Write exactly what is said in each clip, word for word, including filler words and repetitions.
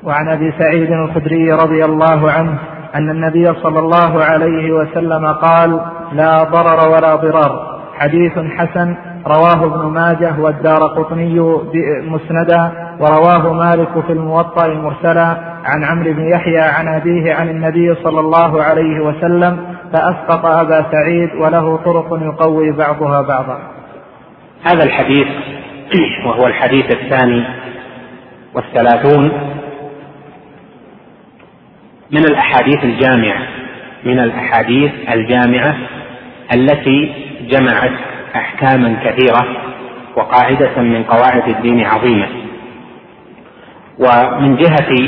وعن أبي سعيد الخدري رضي الله عنه أن النبي صلى الله عليه وسلم قال: لا ضرر ولا ضرار. حديث حسن، رواه ابن ماجه والدارقطني مسندا، ورواه مالك في الموطأ مرسلا عن عمرو بن يحيى عن أبيه عن النبي صلى الله عليه وسلم، فأسقط أبا سعيد، وله طرق يقوي بعضها بعضا. هذا الحديث وهو الحديث الثاني والثلاثون من الأحاديث الجامعة من الأحاديث الجامعة التي جمعت أحكاما كثيرة وقاعدة من قواعد الدين عظيمة. ومن جهة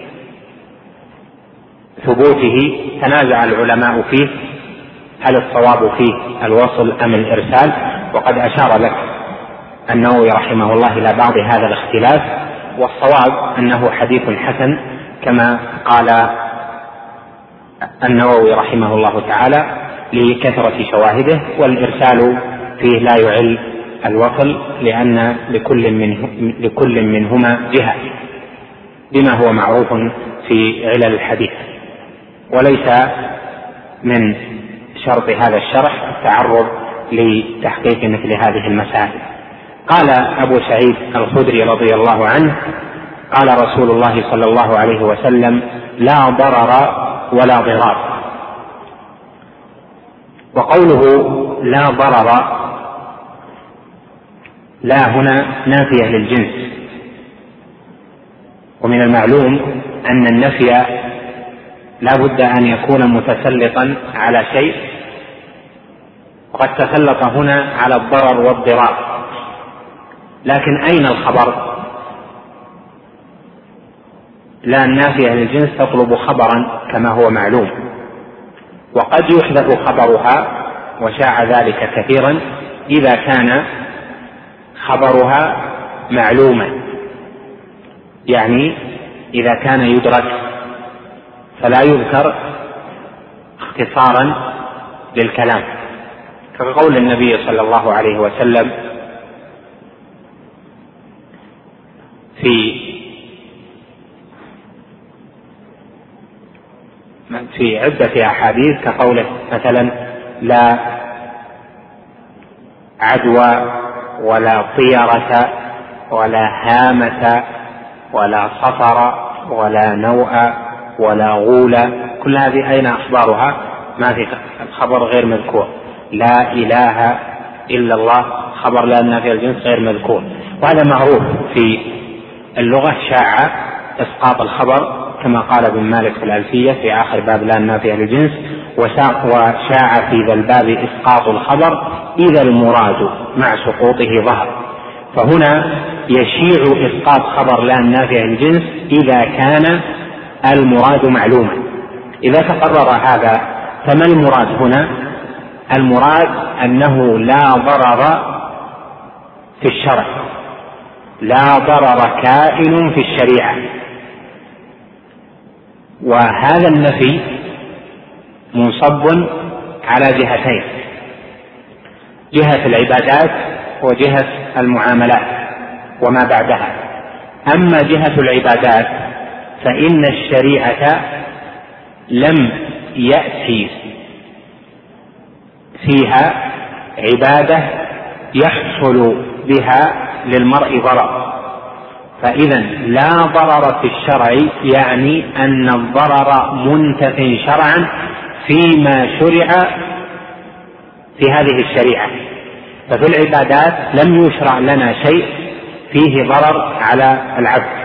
ثبوته تنازع العلماء فيه، هل الصواب فيه الوصل أم الإرسال؟ وقد أشار لك النووي رحمه الله إلى بعض هذا الاختلاف، والصواب أنه حديث حسن كما قال النووي رحمه الله تعالى لكثرة شواهده، والإرسال فيه لا يعل الوصل، لأن لكل, منه لكل منهما جهة بما هو معروف في علل الحديث. وليس من شرط هذا الشرح التعرض لتحقيق مثل هذه المسائل. قال أبو سعيد الخدري رضي الله عنه: قال رسول الله صلى الله عليه وسلم: لا ضرر ولا ضرار. وقوله لا ضرر، لا هنا نافية للجنس، ومن المعلوم أن النفي لا بد أن يكون متسلطا على شيء، وقد تسلط هنا على الضرر والضرار، لكن أين الخبر؟ لا النافية للجنس تطلب خبرا كما هو معلوم، وقد يحذف خبرها وشاع ذلك كثيرا إذا كان خبرها معلوما، يعني إذا كان يدرك فلا يذكر اختصارا للكلام، كقول النبي صلى الله عليه وسلم في في عدة أحاديث، كقوله مثلا: لا عدوى ولا طيرة ولا هامة ولا صفر ولا نوء ولا غول. كل هذه أين أخبارها؟ ما في الخبر غير مذكور. لا إله إلا الله، خبر لا النافية الجنس غير مذكور، وهذا معروف في اللغة، شاع إسقاط الخبر كما قال ابن مالك في الألفية في آخر باب لا النافية للجنس: وشاع في ذا الباب إسقاط الخبر إذا المراد مع سقوطه ظهر. فهنا يشيع إسقاط خبر لا النافية للجنس إذا كان المراد معلوما. إذا تقرر هذا فما المراد هنا؟ المراد أنه لا ضرر في الشرع، لا ضرر كائن في الشريعة. وهذا النفي منصب على جهتين: جهة العبادات وجهة المعاملات وما بعدها. أما جهة العبادات فإن الشريعة لم يأتي فيها عبادة يحصل بها للمرء ضرر، فإذا لا ضرر في الشرع يعني أن الضرر منتف شرعا فيما شرع في هذه الشريعة. ففي العبادات لم يشرع لنا شيء فيه ضرر على العبد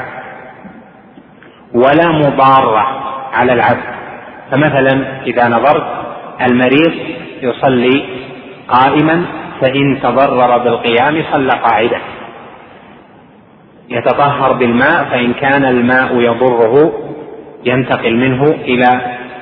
ولا مضارة على العبد. فمثلا إذا نظرت المريض يصلي قائما فإن تضرر بالقيام صلى قاعدا، يتطهر بالماء فإن كان الماء يضره ينتقل منه إلى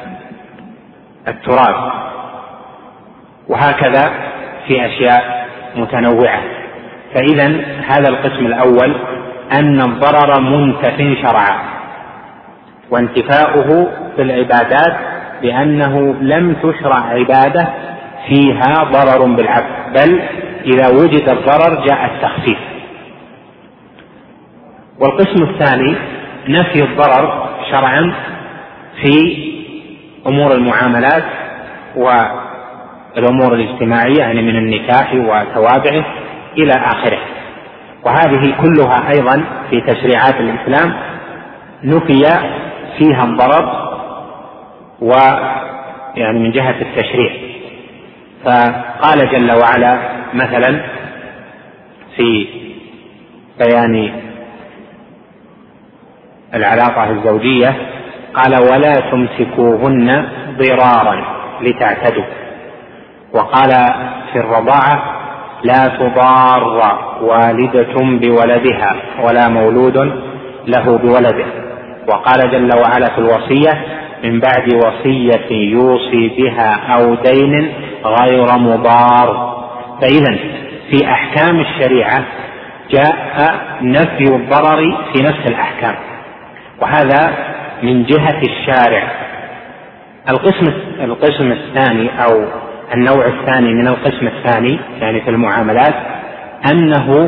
التراب، وهكذا في أشياء متنوعة. فإذا هذا القسم الأول أن الضرر منتف شرعا، وانتفاؤه في العبادات بأنه لم تشرع عبادة فيها ضرر بالعبد، بل إذا وجد الضرر جاء التخفيف. والقسم الثاني نفي الضرر شرعا في أمور المعاملات والأمور الاجتماعية، يعني من النكاح وتوابعه إلى آخره. وهذه كلها أيضا في تشريعات الإسلام نفي فيها الضرر، ويعني من جهة التشريع. فقال جل وعلا مثلا في بيان العلاقة الزوجية قال: ولا تمسكوهن ضرارا لتعتدوا. وقال في الرضاعة: لا تضار والدة بولدها ولا مولود له بولده. وقال جل وعلا في الوصية: من بعد وصية يوصي بها أو دين غير مضار. فإذا في أحكام الشريعة جاء نفي الضرر في نفس الأحكام، وهذا من جهة الشارع. القسم القسم الثاني أو النوع الثاني من القسم الثاني يعني في المعاملات أنه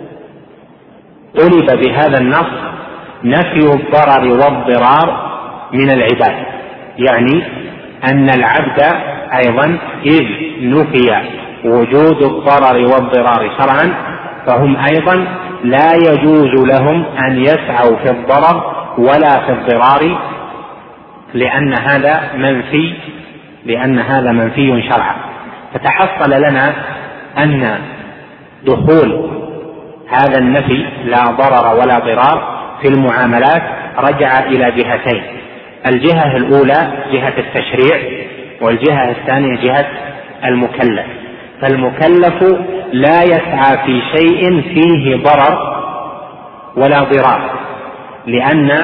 طلب بهذا النص نفي الضرر والضرار من العباد، يعني أن العبد أيضا إذ نفي وجود الضرر والضرار شرعا فهم أيضا لا يجوز لهم أن يسعوا في الضرر ولا في الضرار، لأن هذا منفي لأن هذا منفي شرعا. فتحصل لنا أن دخول هذا النفي لا ضرر ولا ضرار في المعاملات رجع إلى جهتين: الجهة الأولى جهة التشريع، والجهة الثانية جهة المكلف. فالمكلف لا يسعى في شيء فيه ضرر ولا ضرار، لأن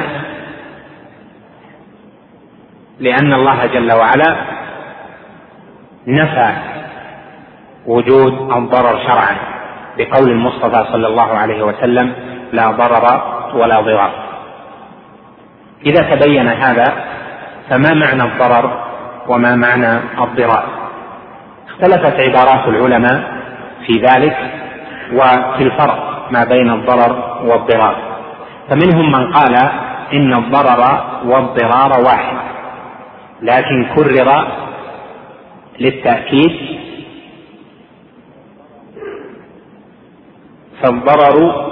لأن الله جل وعلا نفى وجود الضرر شرعا بقول المصطفى صلى الله عليه وسلم: لا ضرر ولا ضرار. إذا تبين هذا فما معنى الضرر وما معنى الضرار؟ اختلفت عبارات العلماء في ذلك وفي الفرق ما بين الضرر والضرار. فمنهم من قال إن الضرر والضرار واحد، لكن كرر للتأكيد، فالضرر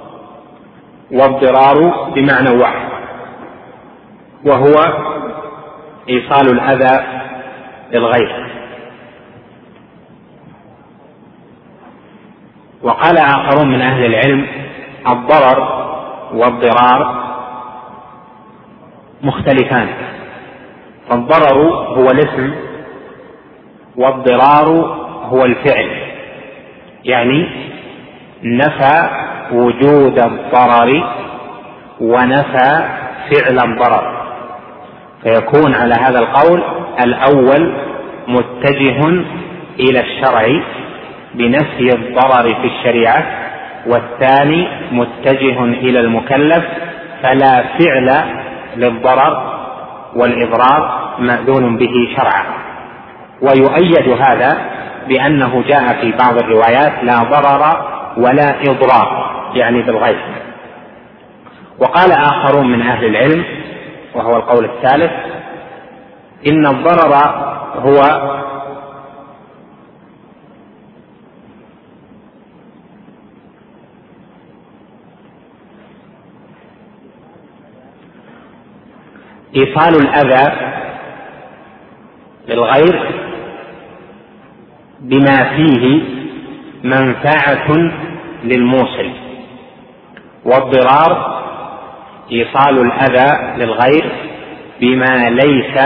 والضرار بمعنى واحد، وهو إيصال الأذى للغير. وقال آخرون من أهل العلم: الضرر والضرار مختلفان، فالضرر هو الاسم والضرار هو الفعل، يعني نفى وجود الضرر ونفى فعل الضرر، فيكون على هذا القول الأول متجه إلى الشرع بنفي الضرر في الشريعة، والثاني متجه إلى المكلف فلا فعل للضرر والإضرار مأذون به شرعا. ويؤيد هذا بأنه جاء في بعض الروايات: لا ضرر ولا إضرار، يعني بالغير. وقال آخرون من أهل العلم، وهو القول الثالث، إن الضرر هو إيصال الأذى للغير بما فيه منفعة للموصل، والضرار إيصال الأذى للغير بما ليس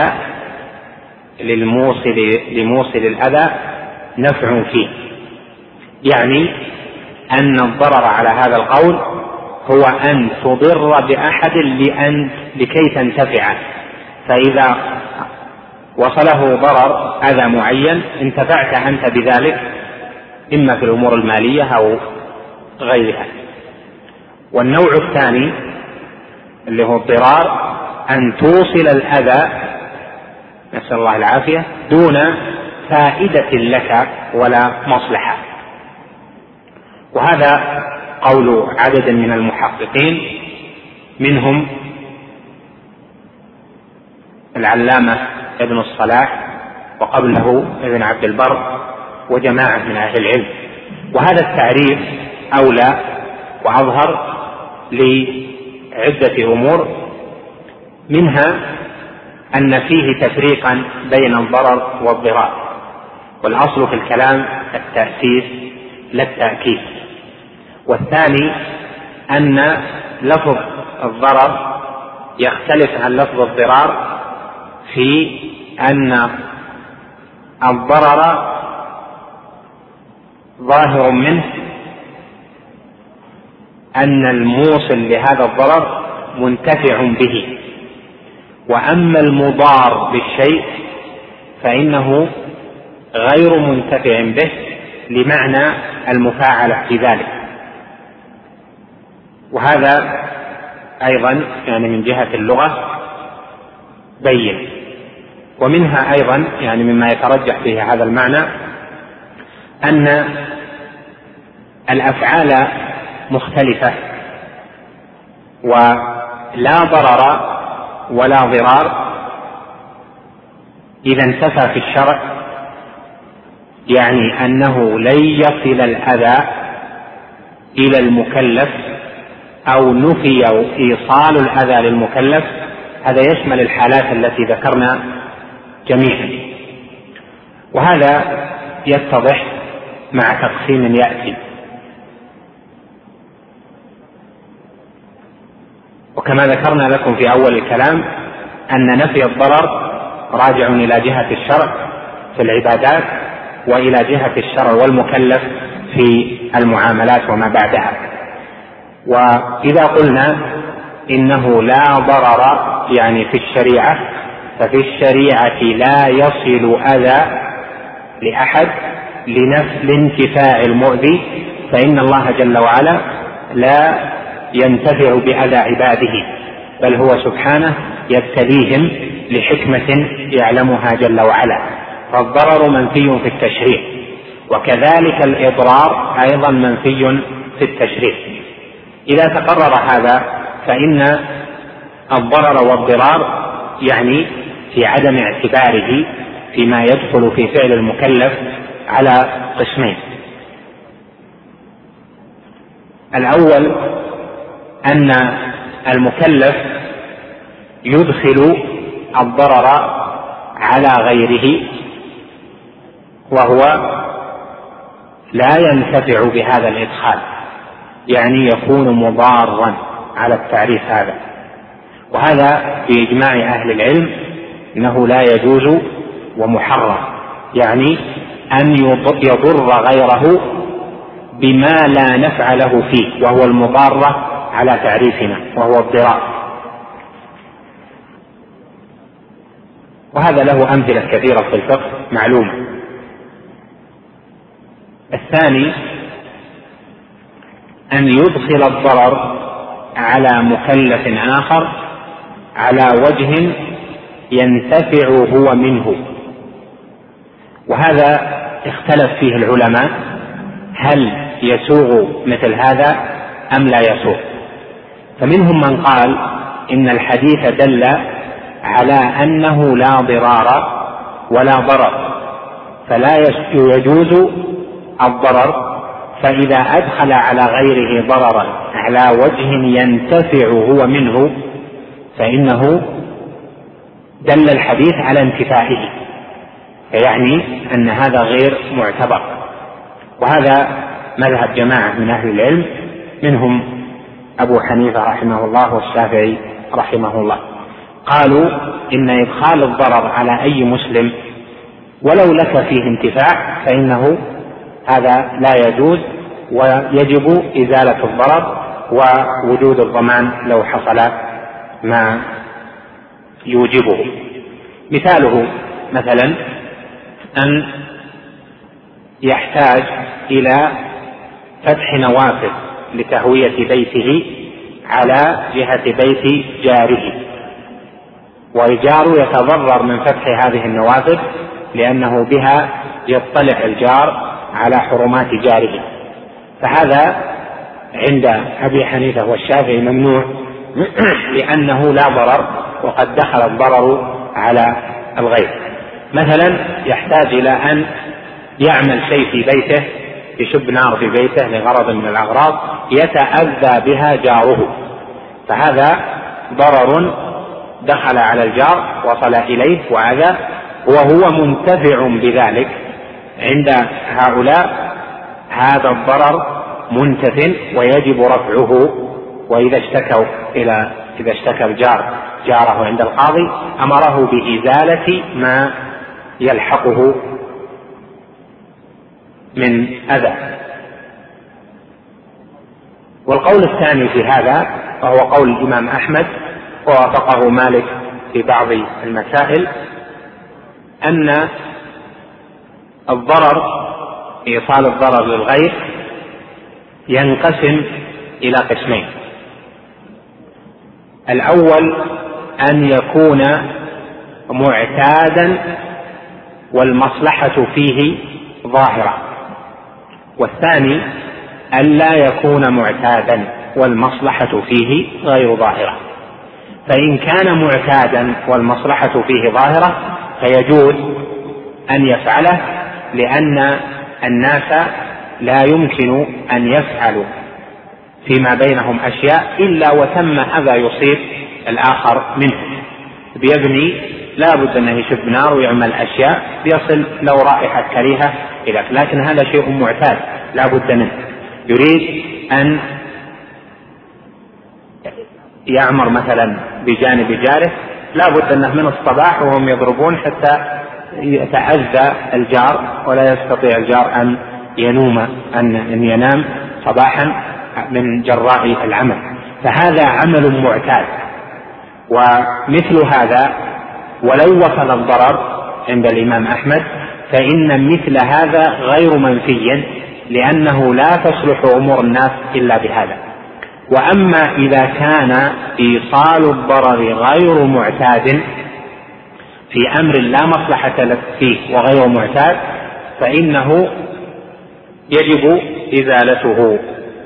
للموصل لموصل الأذى نفع فيه. يعني أن الضرر على هذا القول هو أن تضر بأحد لأن لكي تنتفع، فإذا وصله ضرر أذى معين انتفعت أنت بذلك، إما في الأمور المالية أو غيرها. والنوع الثاني اللي هو الضرار أن توصل الأذى، نسأل الله العافية، دون فائدة لك ولا مصلحة. وهذا قول عدد من المحققين، منهم العلامة ابن الصلاح وقبله ابن عبد البر وجماعة من أهل العلم. وهذا التعريف أولى وأظهر لعدة أمور، منها أن فيه تفريقا بين الضرر والضرار، والأصل في الكلام التأسيس لا التأكيد. والثاني أن لفظ الضرر يختلف عن لفظ الضرار في أن الضرر ظاهر منه أن الموصل لهذا الضرر منتفع به، وأما المضار بالشيء فإنه غير منتفع به لمعنى المفاعلة في ذلك. وهذا أيضا يعني من جهة اللغة بين. ومنها أيضا يعني مما يترجح فيه هذا المعنى أن الأفعال مختلفة، ولا ضرر ولا ضرار إذا انتفى في الشرع يعني أنه لن يصل الأذى إلى المكلف أو نفي إيصال الأذى للمكلف. هذا يشمل الحالات التي ذكرنا جميعا، وهذا يتضح مع تقسيم يأتي. وكما ذكرنا لكم في أول الكلام أن نفي الضرر راجع إلى جهة الشرع في العبادات، وإلى جهة الشرع والمكلف في المعاملات وما بعدها. وإذا قلنا إنه لا ضرر يعني في الشريعة، ففي الشريعة لا يصل أذى لأحد لانتفاع المؤذي، فإن الله جل وعلا لا ينتفع بأذى عباده، بل هو سبحانه يبتليهم لحكمة يعلمها جل وعلا. فالضرر منفي في التشريع، وكذلك الإضرار أيضا منفي في التشريع. إذا تقرر هذا فإن الضرر والضرار يعني في عدم اعتباره فيما يدخل في فعل المكلف على قسمين. الأول أن المكلف يدخل الضرر على غيره وهو لا ينتفع بهذا الإدخال، يعني يكون مضارا على التعريف هذا. وهذا بإجماع أهل العلم أنه لا يجوز ومحرم، يعني أن يضر غيره بما لا نفع له فيه، وهو المضارة على تعريفنا وهو الضرار. وهذا له أمثلة كثيرة في الفقه معلومة. الثاني أن يدخل الضرر على مكلف آخر على وجه ينتفع هو منه، وهذا اختلف فيه العلماء هل يسوغ مثل هذا أم لا يسوغ. فمنهم من قال إن الحديث دل على أنه لا ضرار ولا ضرر، فلا يجوز الضرر، فإذا أدخل على غيره ضررا على وجه ينتفع هو منه فإنه دل الحديث على انتفاعه، فيعني أن هذا غير معتبر. وهذا مذهب جماعة من أهل العلم، منهم أبو حنيفة رحمه الله والشافعي رحمه الله، قالوا إن إدخال الضرر على أي مسلم ولو لك فيه انتفاع فإنه هذا لا يجوز، ويجب إزالة الضرر ووجود الضمان لو حصل ما يوجبه. مثاله مثلا أن يحتاج إلى فتح نوافذ لتهوية بيته على جهة بيت جاره، والجار يتضرر من فتح هذه النوافذ لأنه بها يطلع الجار على حرمات جاره، فهذا عند أبي حنيفة والشافعي ممنوع لأنه لا ضرر وقد دخل الضرر على الغير. مثلا يحتاج إلى أن يعمل شيء في بيته، يشب نار في بيته لغرض من الأغراض يتأذى بها جاره، فهذا ضرر دخل على الجار وصل إليه وأذى، وهو منتفع بذلك. عند هؤلاء هذا الضرر منتف ويجب رفعه. وإذا اشتكوا إلى إذا اشتكى الجار جاره عند القاضي أمره بإزالة ما يلحقه من أذى. والقول الثاني في هذا وهو قول الإمام أحمد ووافقه مالك في بعض المسائل، أن الضرر إيصال الضرر للغير ينقسم إلى قسمين. الأول أن يكون معتادا والمصلحة فيه ظاهرة، والثاني أن لا يكون معتادا والمصلحة فيه غير ظاهرة. فإن كان معتادا والمصلحة فيه ظاهرة فيجوز أن يفعله، لأن الناس لا يمكن أن يفعلوا فيما بينهم أشياء إلا وثم أذى يصيب الآخر منه. بيبني لا بد أنه يشب نار ويعمل أشياء يصل لو رائحة كريهة إلى، لكن هذا شيء معتاد لا بد منه. يريد أن يعمر مثلا بجانب جاره، لا بد أنه من الصباح وهم يضربون حتى يتأذى الجار ولا يستطيع الجار أن ينوم أن ينام صباحا من جراء العمل، فهذا عمل معتاد. ومثل هذا ولو وصل الضرر عند الإمام أحمد فإن مثل هذا غير منفي، لأنه لا تصلح أمور الناس إلا بهذا. وأما إذا كان إيصال الضرر غير معتاد في أمر لا مصلحة له فيه وغير معتاد فإنه يجب إزالته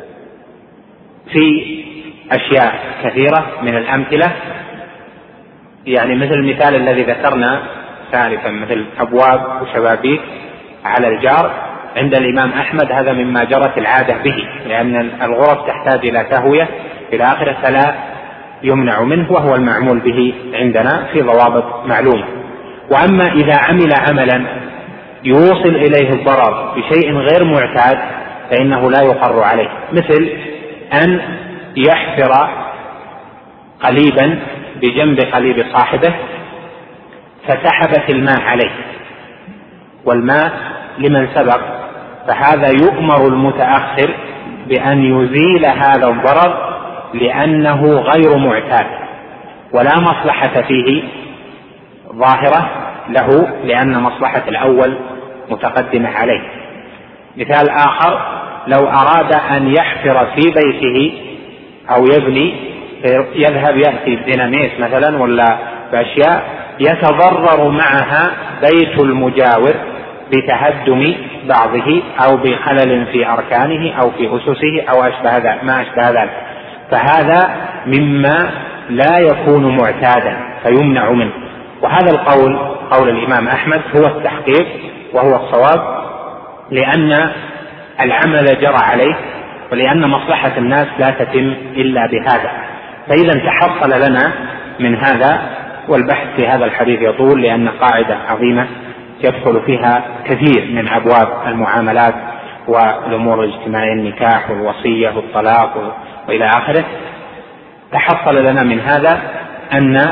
في أشياء كثيرة من الأمثلة، يعني مثل المثال الذي ذكرنا ثالثا مثل أبواب وشبابيك على الجار. عند الإمام أحمد هذا مما جرت العادة به، لأن الغرف تحتاج إلى تهوية إلى آخره فلا يمنع منه، وهو المعمول به عندنا في ضوابط معلومة. وأما إذا عمل عملا يوصل إليه الضرر بشيء غير معتاد فإنه لا يقر عليه، مثل أن يحفر قليبا بجنب قليب صاحبه فسحبت الماء عليه والماء لمن سبق، فهذا يؤمر المتأخر بأن يزيل هذا الضرر لأنه غير معتاد ولا مصلحة فيه ظاهرة له، لأن مصلحة الأول متقدمة عليه. مثال آخر، لو أراد أن يحفر في بيته أو يبني يذهب يأتي بديناميت مثلا ولا بأشياء يتضرر معها بيت المجاور بتهدم بعضه أو بخلل في أركانه أو في أسسه أو أشبه ذلك ما أشبه ذلك، فهذا مما لا يكون معتادا فيمنع منه. وهذا القول قول الإمام أحمد هو التحقيق وهو الصواب، لأن العمل جرى عليه ولأن مصلحة الناس لا تتم إلا بهذا. فإذا تحصل لنا من هذا، والبحث في هذا الحديث يطول لأن قاعدة عظيمة يدخل فيها كثير من أبواب المعاملات والأمور الاجتماعية، النكاح والوصية والطلاق وإلى آخره. تحصل لنا من هذا أن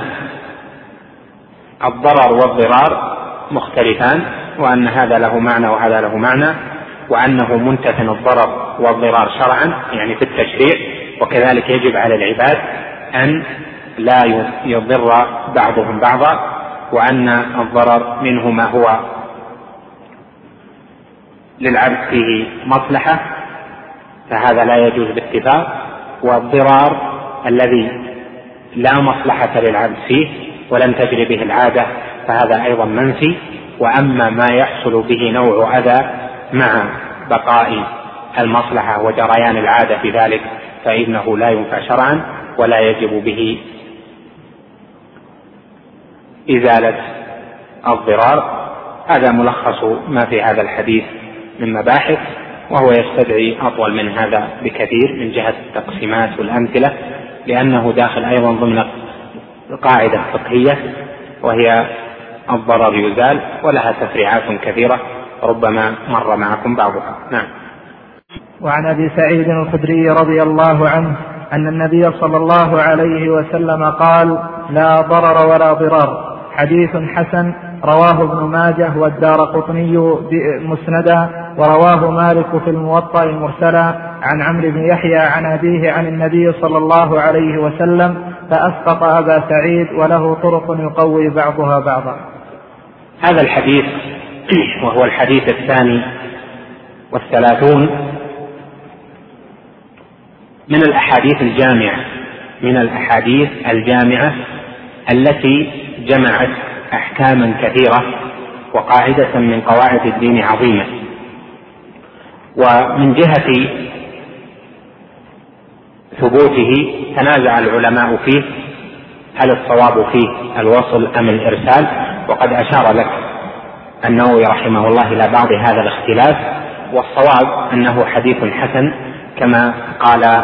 الضرر والضرار مختلفان، وأن هذا له معنى وهذا له معنى، وأنه منتف الضرر والضرار شرعا يعني في التشريع، وكذلك يجب على العباد أن لا يضر بعضهم بعضا، وأن الضرر منه ما هو للعبد فيه مصلحة فهذا لا يجوز باتفاق، والضرار الذي لا مصلحة للعبد فيه ولم تجري به العادة فهذا أيضا منفي. وأما ما يحصل به نوع أذى مع بقاء المصلحة وجريان العادة في ذلك فإنه لا ينفع شرعا. ولا يجب به إزالة الضرار. هذا ملخص ما في هذا الحديث من مباحث، وهو يستدعي أطول من هذا بكثير من جهة التقسيمات والأمثلة، لأنه داخل أيضا ضمن قاعدة فقهية وهي الضرر يزال، ولها تفريعات كثيرة ربما مر معكم بعضها. نعم. وعن أبي سعيد الخدري رضي الله عنه أن النبي صلى الله عليه وسلم قال: لا ضرر ولا ضرار. حديث حسن رواه ابن ماجه والدارقطني مسندا، ورواه مالك في الموطأ مرسلا عن عمرو بن يحيى عن أبيه عن النبي صلى الله عليه وسلم، فأسقط أبا سعيد، وله طرق يقوي بعضها بعضا. هذا الحديث وهو الحديث الثاني والثلاثون من الأحاديث الجامعة من الأحاديث الجامعة التي جمعت أحكاما كثيرة وقاعدة من قواعد الدين عظيمة. ومن جهة ثبوته تنازع العلماء فيه، هل الصواب فيه الوصل أم الإرسال؟ وقد أشار لك النووي رحمه الله إلى بعض هذا الاختلاف، والصواب أنه حديث حسن كما قال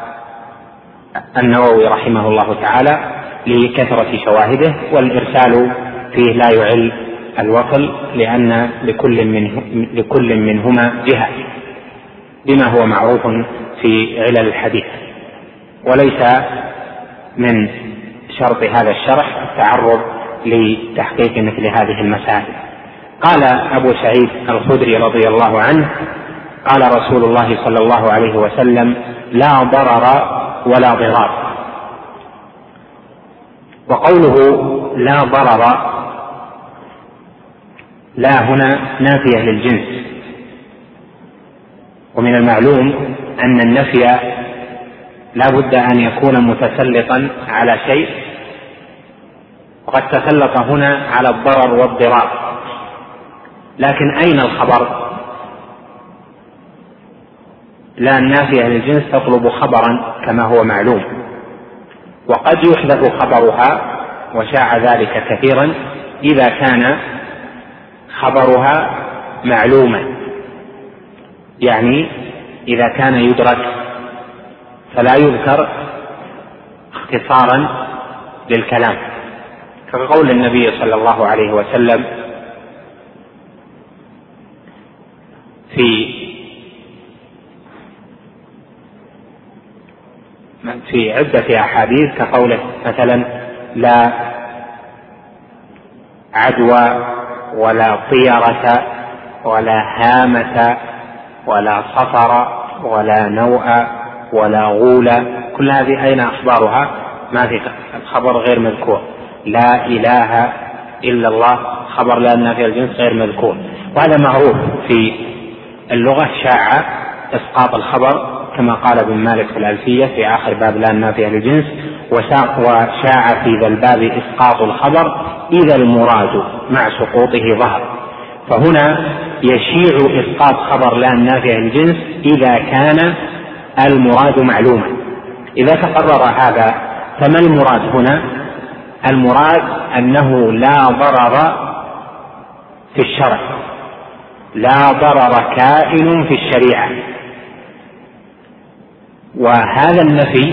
النووي رحمه الله تعالى لكثرة شواهده، والإرسال فيه لا يعل الوصل، لأن لكل, منه لكل منهما جهة بما هو معروف في علل الحديث، وليس من شرط هذا الشرح التعرض لتحقيق مثل هذه المسائل. قال أبو سعيد الخدري رضي الله عنه: قال رسول الله صلى الله عليه وسلم: لا ضرر ولا ضرار. وقوله لا ضرر، لا هنا نافية للجنس، ومن المعلوم أن النفي لا بد أن يكون متسلطا على شيء، وقد تسلط هنا على الضرر والضرار، لكن أين الخبر؟ لا النافية للجنس تطلب خبرا كما هو معلوم، وقد يحدث خبرها وشاع ذلك كثيرا إذا كان خبرها معلوما، يعني إذا كان يدرك فلا يذكر اختصارا للكلام، كقول النبي صلى الله عليه وسلم في في عدة أحاديث، كقوله مثلا: لا عدوى ولا طيرة ولا هامة ولا صفر ولا نوء ولا غول. كل هذه أين أخبارها؟ ما في الخبر غير مذكور. لا إله إلا الله، خبر لا النافي الجنس غير مذكور، وهذا معروف في اللغة، شاع إسقاط الخبر كما قال ابن مالك في الألفية في آخر باب لا النافي الجنس: وشاع في ذا الباب إسقاط الخبر إذا المراد مع سقوطه ظهر. فهنا يشيع إسقاط خبر لا النافي الجنس إذا كان المراد معلوما. إذا تقرر هذا فما المراد هنا؟ المراد أنه لا ضرر في الشرع، لا ضرر كائن في الشريعة. وهذا النفي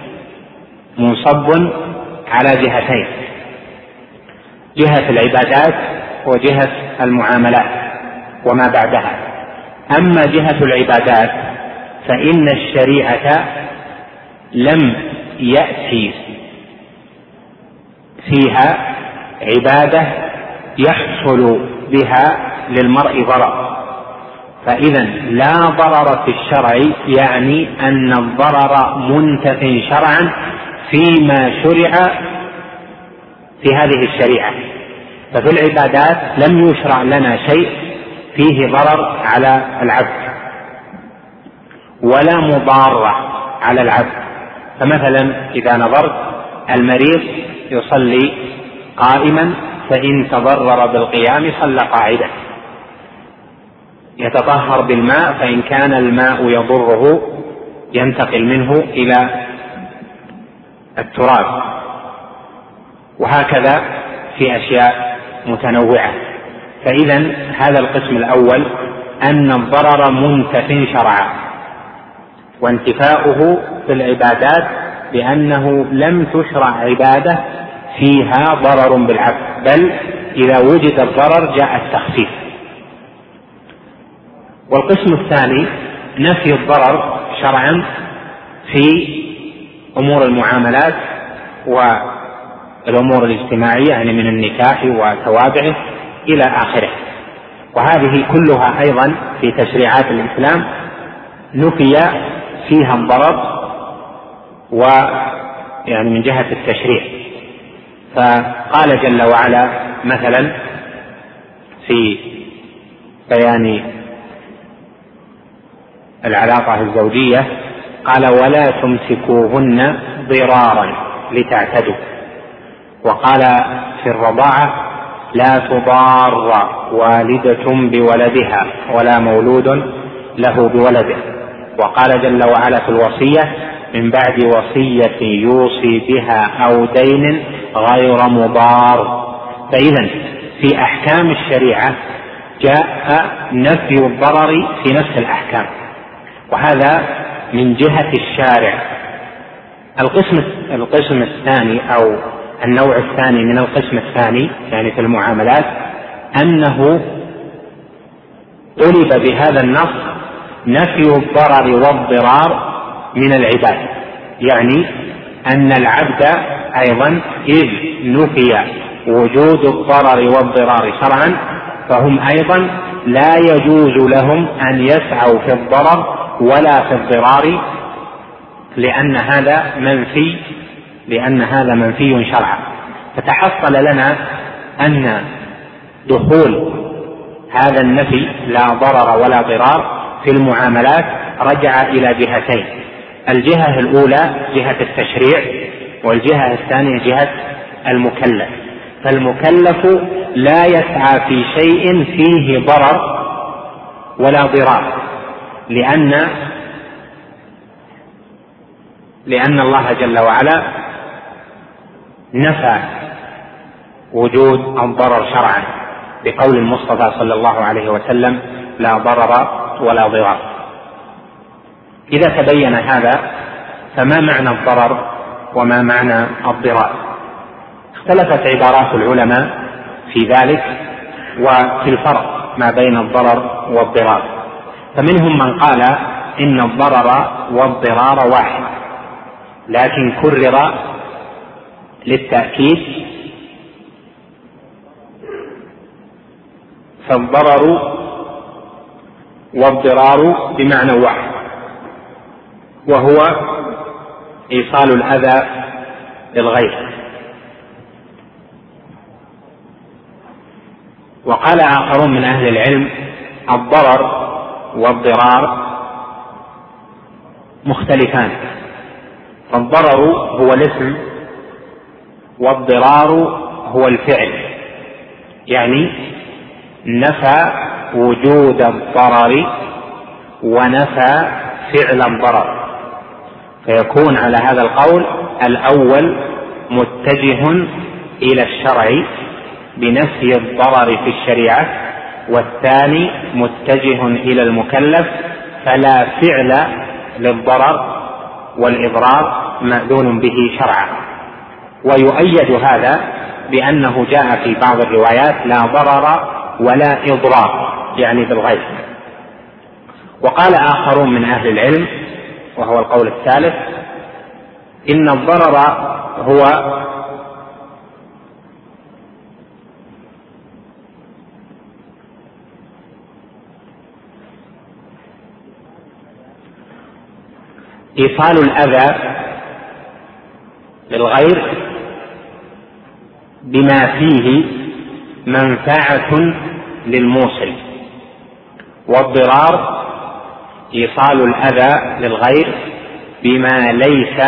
منصب على جهتين: جهة العبادات وجهة المعاملات وما بعدها. أما جهة العبادات فإن الشريعة لم يأتي فيها عبادة يحصل بها للمرء ضرر، فإذا لا ضرر في الشرع يعني أن الضرر منتف شرعا فيما شرع في هذه الشريعة. ففي العبادات لم يشرع لنا شيء فيه ضرر على العبد ولا مضارة على العبد. فمثلا إذا نظرت المريض يصلي قائما، فإن تضرر بالقيام صلى قاعدا. يتطهر بالماء، فإن كان الماء يضره ينتقل منه إلى التراب، وهكذا في أشياء متنوعة. فإذا هذا القسم الأول أن الضرر منتف شرعا، وانتفاؤه في العبادات بأنه لم تشرع عبادة فيها ضرر بالعبد، بل إذا وجد الضرر جاء التخفيف. والقسم الثاني نفي الضرر شرعا في أمور المعاملات والأمور الاجتماعية، يعني من النكاح وتوابعه إلى آخره، وهذه كلها أيضا في تشريعات الإسلام نفي فيها الضرر، ويعني من جهة التشريع. فقال جل وعلا مثلا في بيان العلاقة الزوجية قال: ولا تمسكوهن ضرارا لتعتدوا. وقال في الرضاعة: لا تضار والدة بولدها ولا مولود له بولده. وقال جل وعلا في الوصية: من بعد وصية يوصي بها أو دين غير مضار. فإذا في أحكام الشريعة جاء نفي الضرر في نفس الأحكام، وهذا من جهة الشارع. القسم القسم الثاني أو النوع الثاني من القسم الثاني يعني في المعاملات أنه طلب بهذا النص نفي الضرر والضرار من العباد، يعني أن العبد أيضا إذ نفي وجود الضرر والضرار شرعا فهم أيضا لا يجوز لهم أن يسعوا في الضرر ولا في الضرار، لأن هذا منفي لأن هذا منفي شرعا. فتحصل لنا أن دخول هذا النفي لا ضرر ولا ضرار في المعاملات رجع إلى جهتين: الجهة الأولى جهة التشريع، والجهة الثانية جهة المكلف. فالمكلف لا يسعى في شيء فيه ضرر ولا ضرار، لأن لأن الله جل وعلا نفى وجود الضرر شرعا بقول المصطفى صلى الله عليه وسلم: لا ضرر ولا ضرار. إذا تبين هذا فما معنى الضرر وما معنى الضرار؟ اختلفت عبارات العلماء في ذلك وفي الفرق ما بين الضرر والضرار. فمنهم من قال إن الضرر والضرار واحد، لكن كرر للتأكيد، فالضرر والضرار بمعنى واحد، وهو إيصال الأذى للغير. وقال آخرون من أهل العلم: الضرر والضرار مختلفان، فالضرر هو الاسم والضرار هو الفعل، يعني نفى وجود الضرر ونفى فعل الضرر، فيكون على هذا القول الأول متجه إلى الشرع بنفي الضرر في الشريعة، والثاني متجه إلى المكلف فلا فعل للضرر والإضرار مأذون به شرعا. ويؤيد هذا بأنه جاء في بعض الروايات: لا ضرر ولا إضرار، يعني بالغير. وقال آخرون من أهل العلم وهو القول الثالث: إن الضرر هو إيصال الأذى للغير بما فيه منفعة للموصل، والضرار إيصال الأذى للغير بما ليس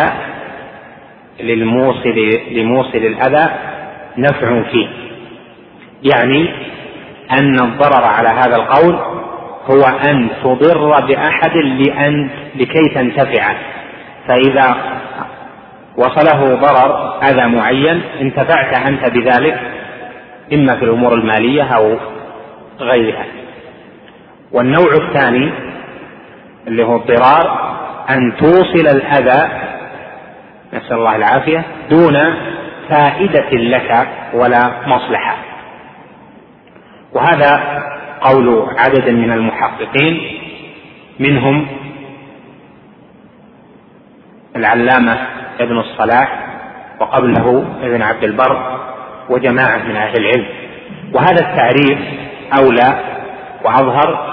للموصل لموصل الأذى نفع فيه. يعني أن الضرر على هذا القول هو أن تضر بأحد لأن لكي تنتفع، فإذا وصله ضرر أذى معين انتفعت أنت بذلك إما في الأمور المالية أو غيرها. والنوع الثاني اللي هو الضرار أن توصل الأذى نسأل الله العافية دون فائدة لك ولا مصلحة. وهذا قول عدد من المحققين منهم العلامة ابن الصلاح وقبله ابن عبد البر وجماعة من أهل العلم. وهذا التعريف أولى وأظهر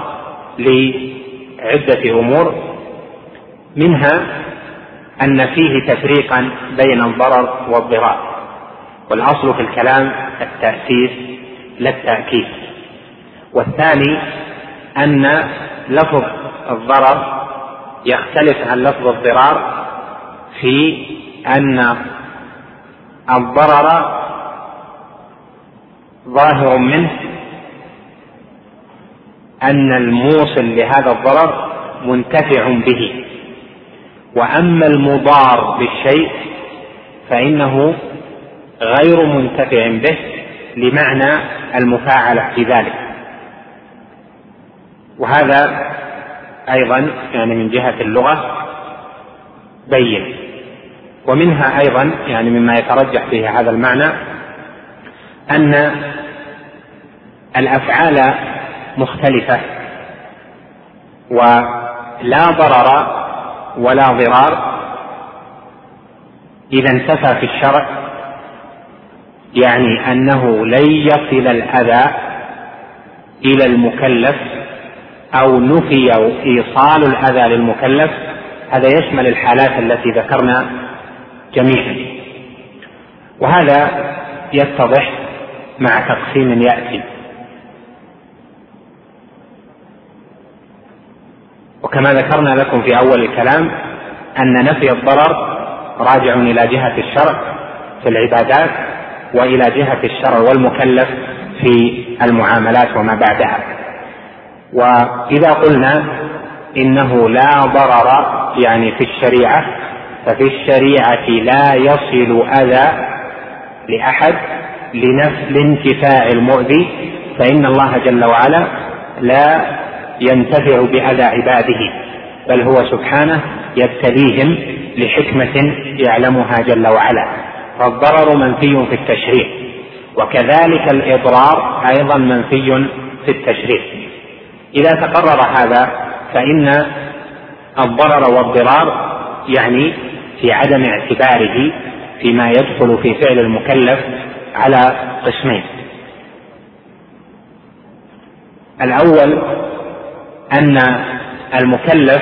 لعدة أمور، منها أن فيه تفريقا بين الضرر والضرار، والأصل في الكلام التأسيس لا التأكيد. والثاني أن لفظ الضرر يختلف عن لفظ الضرار في أن الضرر ظاهر منه أن الموصل لهذا الضرر منتفع به، وأما المضار بالشيء فإنه غير منتفع به لمعنى المفاعلة في ذلك. وهذا أيضا يعني من جهة اللغة بين. ومنها أيضا يعني مما يترجح فيه هذا المعنى أن الأفعال مختلفة، ولا ضرر ولا ضرار إذا انتفى في الشرع يعني أنه لن يصل الأذى إلى المكلف أو نفي إيصال الأذى للمكلف. هذا يشمل الحالات التي ذكرنا جميعا، وهذا يتضح مع تقسيم يأتي. وكما ذكرنا لكم في أول الكلام أن نفي الضرر راجع إلى جهة الشرع في العبادات وإلى جهة الشرع والمكلف في المعاملات وما بعدها. وإذا قلنا إنه لا ضرر يعني في الشريعة، ففي الشريعة لا يصل أذى لأحد لانتفاع المؤذي، فإن الله جل وعلا لا ينتفع بأذى عباده، بل هو سبحانه يبتليهم لحكمة يعلمها جل وعلا. فالضرر منفي في التشريع، وكذلك الإضرار أيضا منفي في التشريع. إذا تقرر هذا فإن الضرر والضرار يعني في عدم اعتباره فيما يدخل في فعل المكلف على قسمين. الأول أن المكلف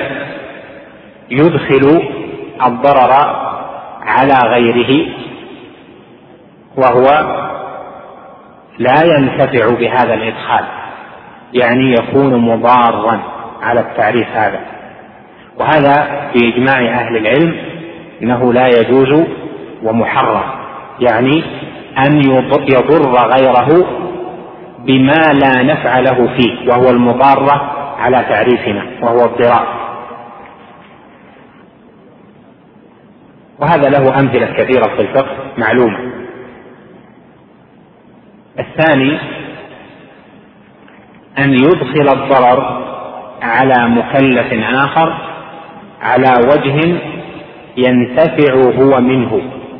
يدخل الضرر على غيره وهو لا ينتفع بهذا الإدخال، يعني يكون مضارا على التعريف هذا. وهذا بإجماع أهل العلم إنه لا يجوز ومحرم، يعني أن يضر غيره بما لا نفع له فيه، وهو المضارة على تعريفنا وهو الضرار. وهذا له أمثلة كثيرة في الفقه معلومة. الثاني أن يدخل الضرر على مكلف آخر على وجه ينتفع هو منه،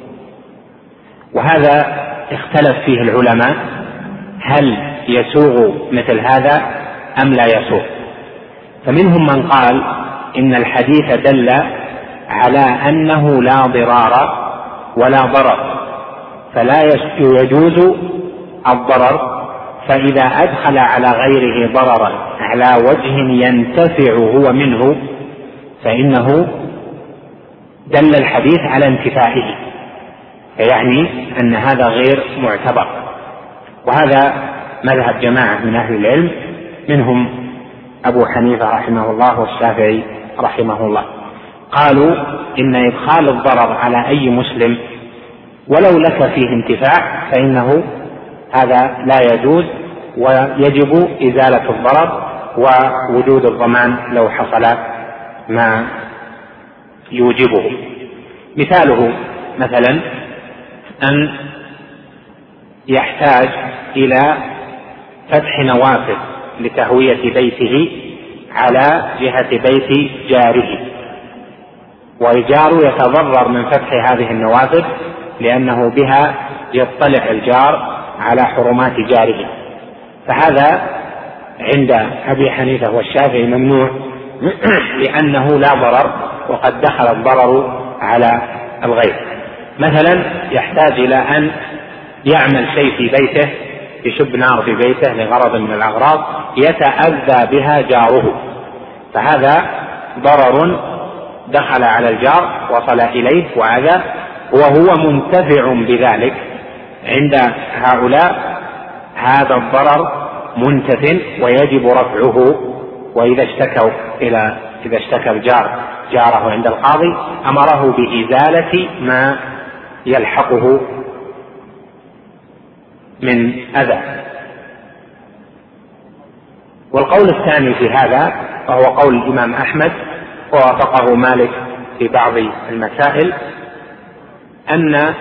وهذا اختلف فيه العلماء هل يسوغ مثل هذا أم لا يسوغ. فمنهم من قال إن الحديث دل على أنه لا ضرار ولا ضرر، فلا يجوز الضرر، فإذا أدخل على غيره ضررا على وجه ينتفع هو منه فإنه دل الحديث على انتفائه، فيعني أن هذا غير معتبر. وهذا مذهب جماعة من أهل العلم، منهم أبو حنيفة رحمه الله والشافعي رحمه الله. قالوا إن إدخال الضرر على أي مسلم ولو لك فيه انتفاع فإنه هذا لا يجوز، ويجب إزالة الضرر ووجود الضمان لو حصل ما يوجبه. مثاله مثلا أن يحتاج إلى فتح نوافذ لتهوية بيته على جهة بيت جاره، والجار يتضرر من فتح هذه النوافذ لأنه بها يطلع الجار على حرمات جاره، فهذا عند أبي حنيفة والشافعي ممنوع لأنه لا ضرر وقد دخل الضرر على الغير. مثلا يحتاج إلى أن يعمل شيء في بيته، يشب نار في بيته لغرض من الأغراض يتأذى بها جاره، فهذا ضرر دخل على الجار وصل إليه وأذى وهو منتفع بذلك. عند هؤلاء هذا الضرر منتف ويجب رفعه، وإذا اشتكوا إلى إذا اشتكى الجار جاره عند القاضي أمره بإزالة ما يلحقه من أذى. والقول الثاني في هذا وهو قول الإمام أحمد ووافقه مالك في بعض المسائل، أن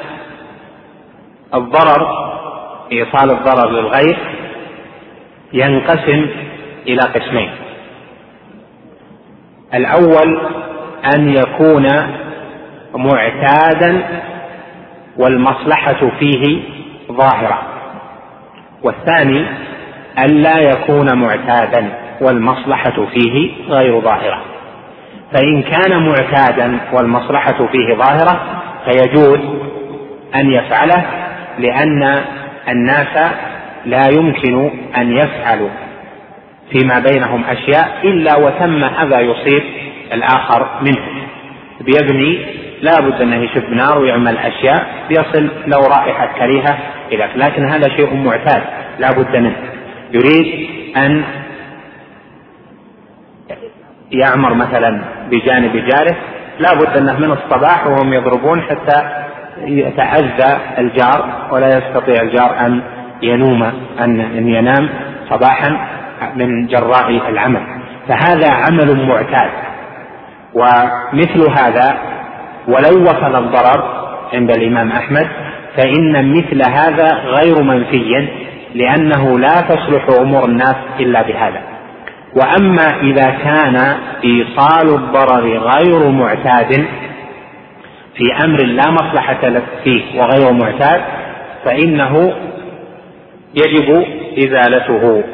الضرر إيصال الضرر للغير ينقسم إلى قسمين. الأول أن يكون معتادا والمصلحة فيه ظاهرة، والثاني أن لا يكون معتادا والمصلحة فيه غير ظاهرة. فإن كان معتادا والمصلحة فيه ظاهرة فيجوز أن يفعله، لأن الناس لا يمكن أن يفعلوا فيما بينهم أشياء إلا وثم أذى يصيب الآخر منه. بيبني لا بد أنه يشب نار ويعمل أشياء يصل لو رائحة كريهة إلى، لكن هذا شيء معتاد لا بد منه. يريد أن يعمر مثلا بجانب جاره لا بد أنه من الصباح وهم يضربون حتى يتأذى الجار ولا يستطيع الجار أن ينوم أن ينام صباحا من جراء العمل، فهذا عمل معتاد. ومثل هذا ولو وصل الضرر عند الإمام أحمد فإن مثل هذا غير منفي، لأنه لا تصلح أمور الناس إلا بهذا. وأما إذا كان إيصال الضرر غير معتاد في أمر لا مصلحة له فيه وغير معتاد فإنه يجب إزالته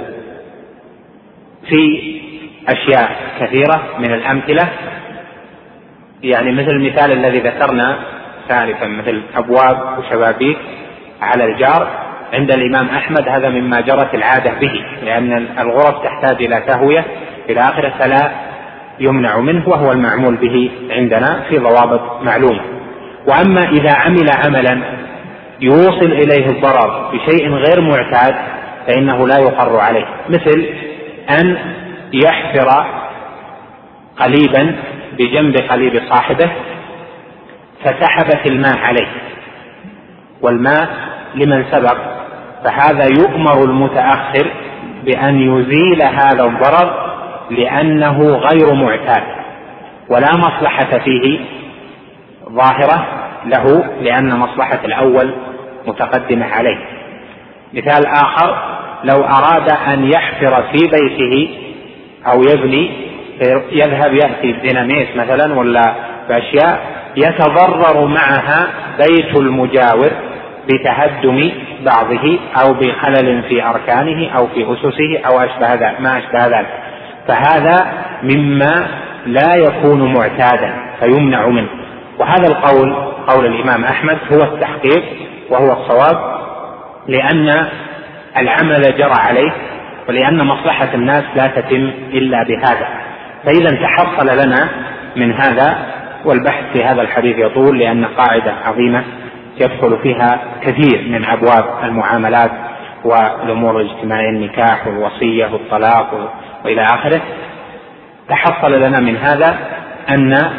في أشياء كثيرة من الأمثلة، يعني مثل المثال الذي ذكرنا سالفا مثل أبواب وشبابيك على الجار. عند الإمام أحمد هذا مما جرت العادة به، لأن الغرف تحتاج إلى تهوية إلى آخره فلا يمنع منه، وهو المعمول به عندنا في ضوابط معلومة. وأما إذا عمل عملا يوصل إليه الضرر بشيء غير معتاد فإنه لا يقر عليه، مثل أن يحفر قليبا بجنب قليب صاحبه فسحبت الماء عليه والماء لمن سبق، فهذا يؤمر المتأخر بأن يزيل هذا الضرر لأنه غير معتاد ولا مصلحة فيه ظاهرة له، لأن مصلحة الأول متقدمة عليه. مثال آخر لو أراد أن يحفر في بيته أو يبني يذهب يأتي بديناميت مثلا ولا بأشياء يتضرر معها بيت المجاور بتهدم بعضه أو بخلل في أركانه أو في أسسه أو أشبه ذلك ما أشبه ذلك، فهذا مما لا يكون معتادا فيمنع منه. وهذا القول قول الإمام أحمد هو التحقيق وهو الصواب، لأن العمل جرى عليه ولأن مصلحة الناس لا تتم إلا بهذا. فإذا تحصل لنا من هذا، والبحث في هذا الحديث يطول لأن قاعدة عظيمة يدخل فيها كثير من أبواب المعاملات والأمور الاجتماعية، النكاح والوصية والطلاق وإلى آخره. تحصل لنا من هذا أن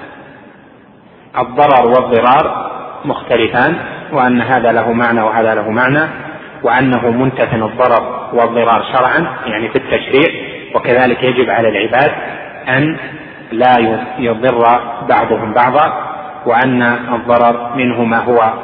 الضرر والضرار مختلفان، وأن هذا له معنى وهذا له معنى، وأنه منتف الضرر والضرار شرعا يعني في التشريع، وكذلك يجب على العباد أن لا يضر بعضهم بعضا وأن الضرر منه ما هو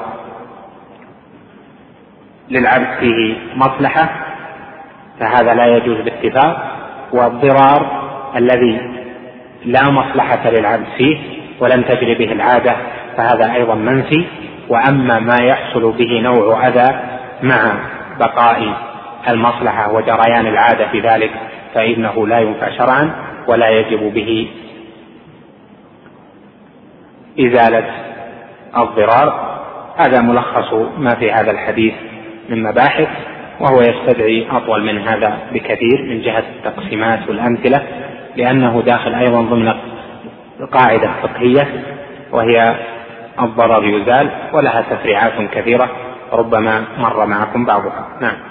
للعبد فيه مصلحة فهذا لا يجوز باتفاق، والضرار الذي لا مصلحة للعبد فيه ولم تجري به العادة فهذا أيضا منفي. وأما ما يحصل به نوع أذى مع بقاء المصلحة وجريان العادة في ذلك فإنه لا ينفع شرعا ولا يجب به إزالة الضرار. هذا ملخص ما في هذا الحديث من مباحث، وهو يستدعي أطول من هذا بكثير من جهة التقسيمات والأمثلة، لأنه داخل أيضا ضمن قاعدة فقهية وهي الضرر يزال، ولها تفريعات كثيرة ربما مر معكم بعضها. نعم.